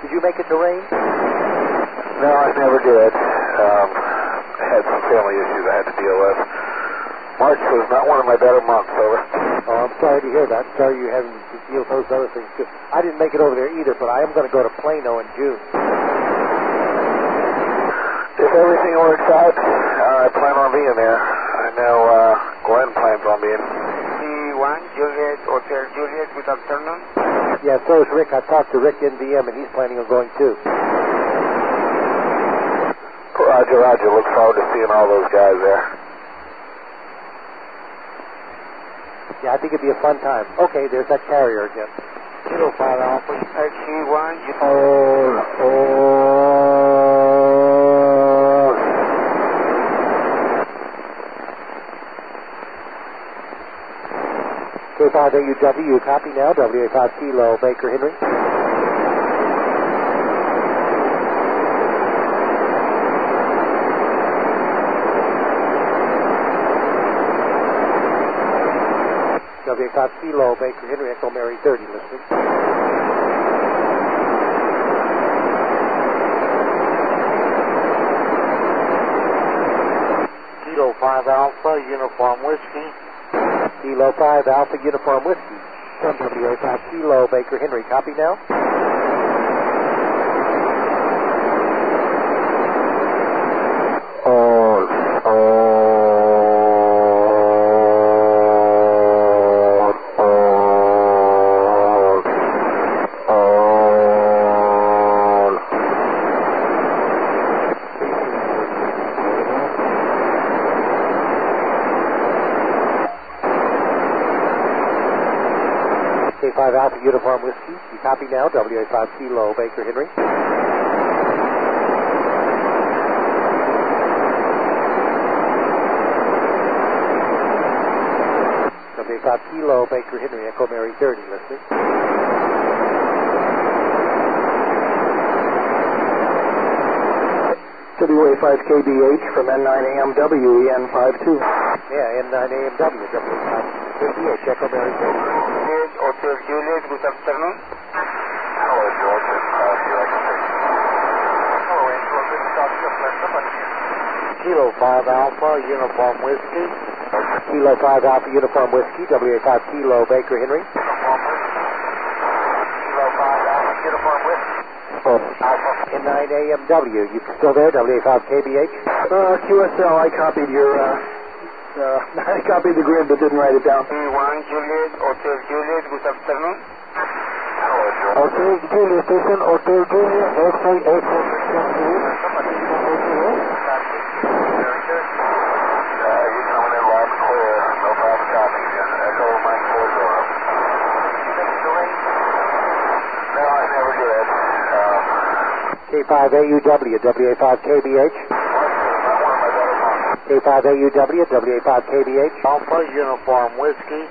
Did you make it to range? No, I never did. I had some family issues I had to deal with. March was not one of my better months, over. Oh, I'm sorry to hear that. Sorry you're having to deal with those other things, too. I didn't make it over there either, but I am going to go to Plano in June. If everything works out, I plan on being there. I know Glenn plans on being. C1, Juliet, Hotel Juliet, good afternoon. Yeah, so is Rick. I talked to Rick in VM, and he's planning on going, too. Roger, Roger. Look forward to seeing all those guys there. Yeah, I think it'd be a fun time. Okay, there's that carrier again. Kilo 5 Alpha, C1, K5AUW, copy now, WA5 Kilo, Baker Henry. WA5 Kilo, Baker Henry, Echo Mary 30, listening. Kilo 5 Alpha, Uniform Whiskey. Kilo 5 Alpha, Uniform Whiskey. WA5 Kilo, Baker Henry, copy now. K5 Alpha Uniform Whiskey. You copy now, WA5 Kilo, Baker Henry. WA5 Kilo, Baker Henry, Echo Mary 30, listening. WA5 KBH from N9AMW, EN52. Yeah, N9AMW, WA5 KBH, Echo Mary 30. Hotel Juliet, good afternoon. Hello, George. Kilo 5 Alpha, Uniform Whiskey. Kilo 5 Alpha Uniform Whiskey, WA5 Kilo, Baker Henry. Kilo 5 Alpha Uniform Whiskey. N9AMW, you still there, WA5 KBH? QSL, I copied your, I copied the grid but didn't write it down. C1, Juliet, Hotel Juliet, good afternoon. Hotel Juliet Station, Hotel Juliet, X-ray, X-ray. You're coming in loud and clear. No problem copying you. Echo Mike 40. No, I never did. K5AUW, WA5 KBH. K5AUW, WA5 KBH. Alpha, Uniform Whiskey.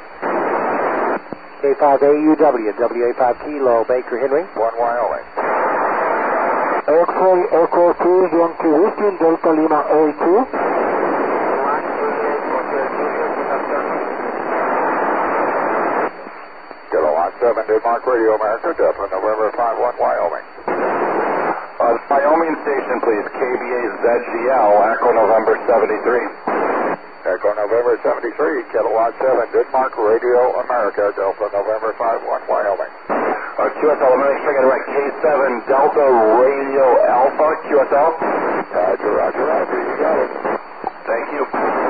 K5AUW, WA5 Kilo, Baker Henry. 1 Wyoming. X-ray, Echo 2, Yankee Whiskey, Delta Lima A2. Kilowatt 7, Denmark Radio America, Delta November 51, Wyoming. Wyoming station, please. KBA ZGL, Echo November 73. Echo November 73, Kilowatt 7, Denmark Radio America, Delta November 51, Wyoming. QSL, let me make sure I got it right. K7 Delta Radio Alpha, QSL. Roger, Roger, Roger, you got it. Thank you.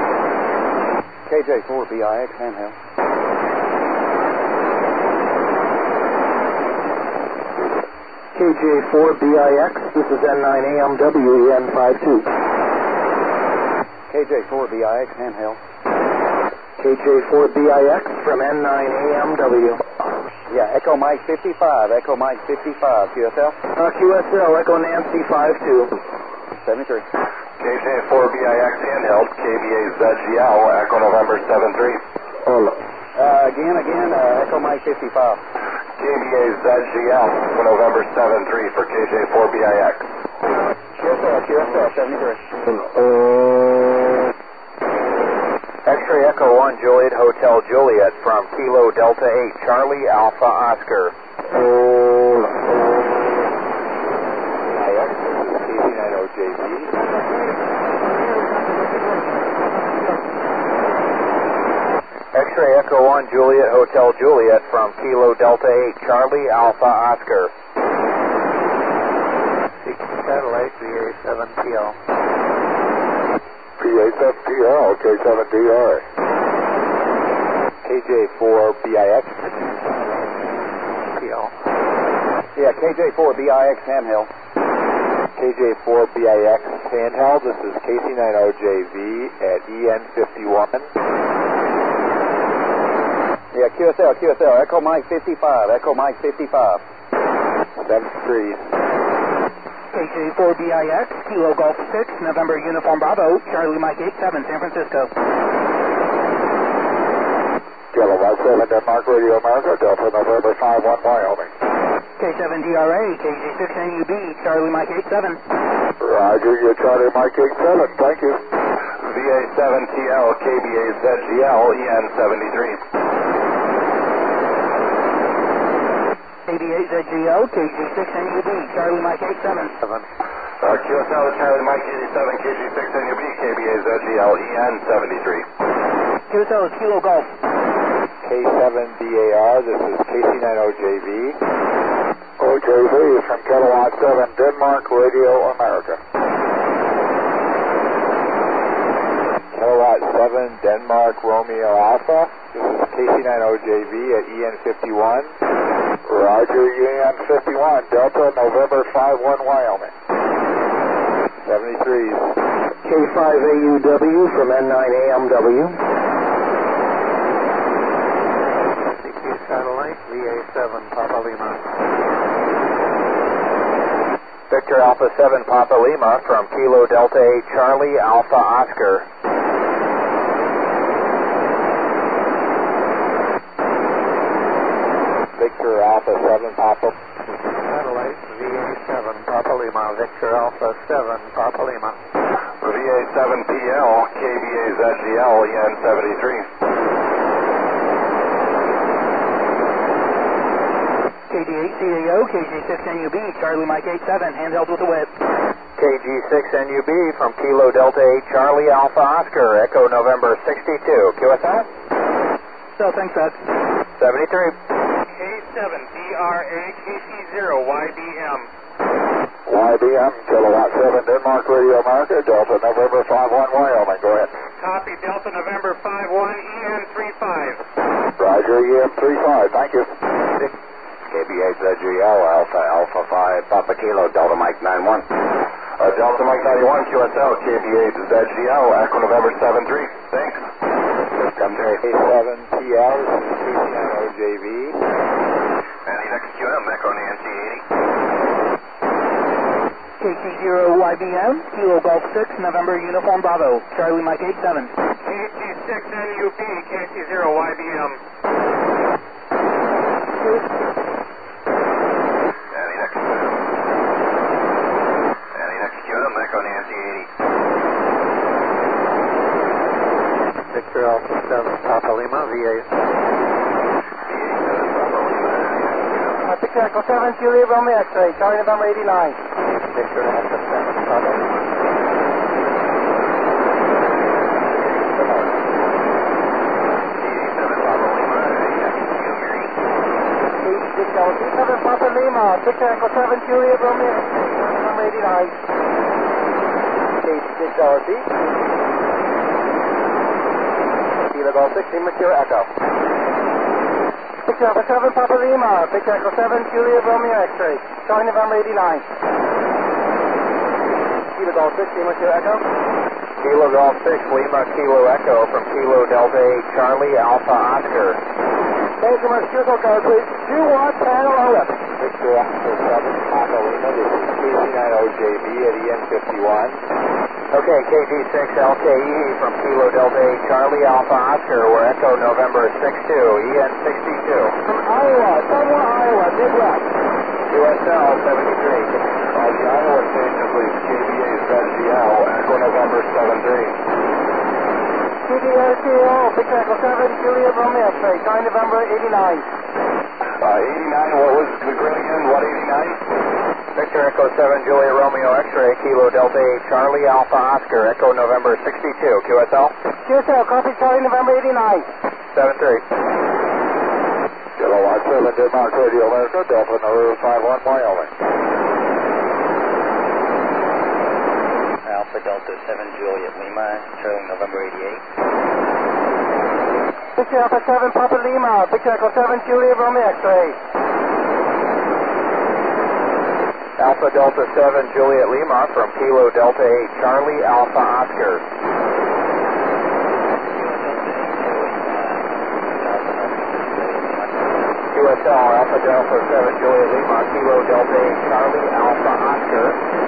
KJ4BIX, handheld. KJ4BIX, this is N9AMW, EN52. KJ4BIX, handheld. KJ4BIX from N9AMW. Yeah, Echo Mike 55, Echo Mike 55, QSL. QSL, Echo Nancy 52. 73. KJ4BIX handheld, KBA ZGL, Echo November 73. Again, Echo Mike 55. KBA ZGL, Echo November 73 for KJ4BIX. QSL, 73. X-ray Echo 1, Juliet, Hotel Juliet from Kilo Delta 8, Charlie Alpha Oscar. Hotel Juliet from Kilo Delta 8 Charlie Alpha Oscar. Satellite, VA7TL. VA7TL, K7DR. KJ4BIX. TL. Yeah, KJ4BIX handheld. KJ4BIX handheld. This is KC90JV at EN51. Yeah, QSL, Echo Mike 55, Echo Mike 55. 73. KJ4BIX, Kilo Golf 6, November Uniform Bravo, Charlie Mike 87, San Francisco. Kilowatt 7 Denmark Radio America, Delta November 51 Wyoming. K7DRA, KJ6NUB, Charlie Mike 87. Roger, you Charlie Mike 87, thank you. VA7TL, KBAZGL, EN73. KB8ZGO, KG6NUB, Charlie Mike 87. QSL Charlie Mike 87, KG6NUB, KBAZGL, EN73. QSL is Kilo Golf. K7BAR, this is KC90JV. OJV is from Kilowatt 7 Denmark Radio America. Kilowatt 7 Denmark Romeo Alpha, this is KC90JV at EN51. Roger, EN51, Delta November 51 Wyoming. 73s. K5AUW from N9AMW. CQ Satellite, VA7 Papa Lima. Victor Alpha 7 Papa Lima from Kilo Delta 8 Charlie Alpha Oscar. Victor Alpha 7 Papa. Satellite, VA7 Papa Lima. Victor Alpha 7 Papa Lima. VA7PL, KBAZGL, EN73. KD8CAO, KG6NUB, Charlie Mike 87, handheld with a whip. KG6NUB from Kilo Delta 8 Charlie Alpha Oscar, Echo November 62. QSL? So, thanks, Ed. 73. K7BRA, KC0YBM. YBM, Kilowatt 7 Denmark Radio America, Delta November 51 Wyoming. Go ahead. Copy, Delta November 51, EN35. Roger, EM35, thank you. KBAZGL Alpha 5 Papa Kilo Delta Mike 91. Delta Mike 91, QSL, KBAZGL, Echo November 73. Thanks. K7TL, this is KC90JV. And next QM, Echo Nancy 80. KC0YBM, Kilo Golf 6, November Uniform Bravo, Charlie Mike 87. KG6NUB, KC0YBM. Echo Nancy 80. Victor Alpha 7 Papa Lima, VA. Victor Echo 7, Julia Romeo X-ray, Charlie November 89. Victor Alpha 7 Papa Lima. Victor 7 Papa Lima, Victor Echo 7, Julia Romeo X-ray, Charlie November 89. K6LC. Kilo Golf 6, Immature Echo. Victor Alpha 7 Papa Lima, Victor Echo 7, Julia Romeo X-ray, Charlie November 89. Kilo Golf 6, Immature Echo. Kilo Golf 6 Lima Kilo Echo from Kilo Delta 8 Charlie Alpha Oscar. Thank you much, Kilo Golf 6. 2-watt panel OLED. Victor Alpha 7 Papa Lima, this is KC90JV at EN51. Okay, KG6LKE from Kilo Delta 8 Charlie Alpha Oscar, we're Echo November 62, EN62. From Iowa, somewhere Iowa, Midwest. QSL 73. The Iowa station, please. KBAZGL, Echo November 73. KBRCO, Victor Echo 7, Julia Romeo X-ray, Charlie November 89. 89, what was the grid again? What 89? Victor Echo 7 Julia Romeo X-ray, Kilo Delta 8 Charlie Alpha Oscar, Echo November 62. QSL? QSL, copy Charlie November 89. 73. Hello, 7 Denmark Radio America, Delta November 51, Wyoming. Alpha Delta 7 Juliet Lima, Charlie November 88. Victor Alpha 7 Papa Lima, Victor Echo 7 Juliet Romeo X-ray. Alpha Delta 7 Juliet Lima from Kilo Delta 8, Charlie Alpha Oscar. QSL Alpha Delta 7 Juliet Lima, Kilo Delta 8, Charlie Alpha Oscar.